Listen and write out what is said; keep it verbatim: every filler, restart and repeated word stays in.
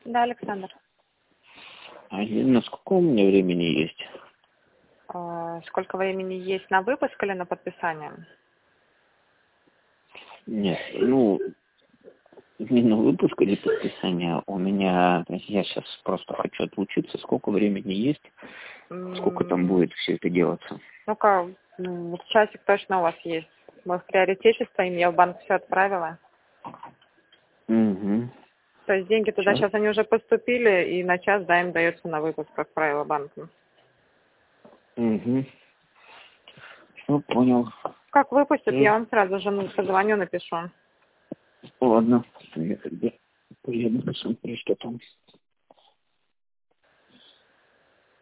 Да, Александр. А на сколько у меня времени есть? А, сколько времени есть на выпуск или на подписание? Нет, ну, не на выпуск или подписание. У меня, я сейчас просто хочу отлучиться. Сколько времени есть? Сколько там будет все это делаться? Ну-ка, часик точно у вас есть. Мы в приоритете стоим, я в банк все отправила. Угу. То есть деньги туда Сейчас. сейчас они уже поступили, и на час, да, им дается на выпуск, как правило, банком. Угу. Все, понял. Как выпустят, И... я вам сразу же ну, позвоню, напишу. Ладно. Я тогда поеду посмотрю, что там.